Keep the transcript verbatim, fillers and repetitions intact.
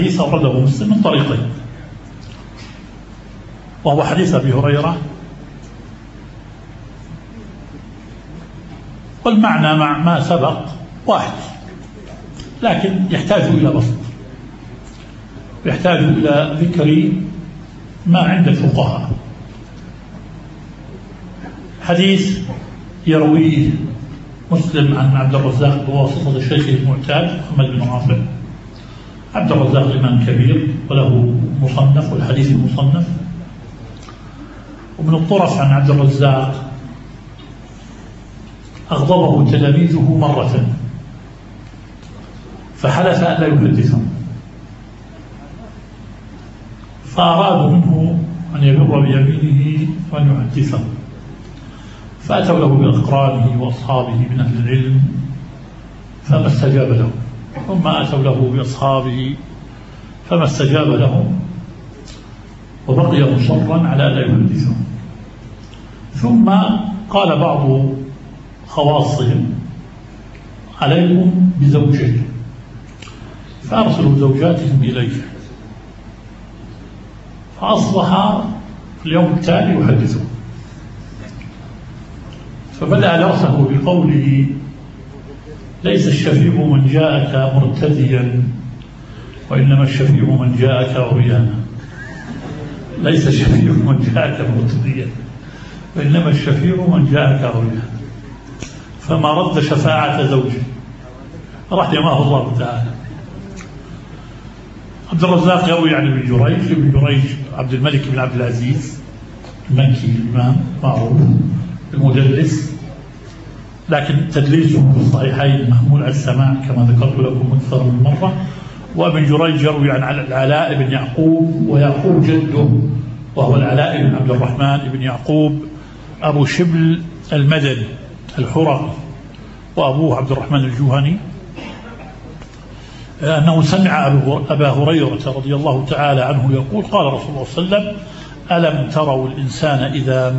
حديث أورده مسلم من طريقين، وهو حديث أبي هريرة، والمعنى مع ما سبق واحد، لكن يحتاج إلى بسط، يحتاج إلى ذكر ما عند الفقهاء. حديث يرويه مسلم عن عبد الرزاق بواسطة شيخه المعتاد محمد بن رافع. عبد الرزاق إمام كبير وله مصنف، والحديث المصنف. ومن الطرف عن عبد الرزاق أغضبه تلاميذه مرة فحلف أن لا يحدثهم، فأرادوا منه أن يبر بيمينه وأن يحدثهم، فأتوا له بأقرانه وأصحابه من أهل العلم فما استجاب لهم، ثم أتوا له بأصحابه فما استجاب لهم، وبقي مصرا على لا يحدثهم. ثم قال بعض خواصهم: عليكم بزوجه، فأرسلوا زوجاتهم إليه، فأصبح في اليوم التالي يحدثهم، فبدأ درسه بقوله: ليس الشفيع من جاءك مرتديا، وإنما الشفيع من جاءك عريانا. ليس الشفيع من جاءك مرتديا، وإنما الشفيع من جاءك عريانا. فما رد شفاعة زوجه رحمه الله تعالى. عبد الرزاق يروي عن ابن جريج. ابن جريج عبد الملك بن عبد العزيز المكي الإمام معروف المدلس، لكن تدليسه في الصحيحين محمول على السماع كما ذكرت لكم أكثر من مرة. وابن جريج يروي عن العلاء بن يعقوب، ويعقوب جده وهو العلاء بن عبد الرحمن بن يعقوب أبو شبل المدني الحرقي، وأبوه عبد الرحمن الجوهني، أنه سمع أبا هريرة رضي الله تعالى عنه يقول: قال رسول الله صلى الله عليه وسلم: ألم تروا الإنسان إذا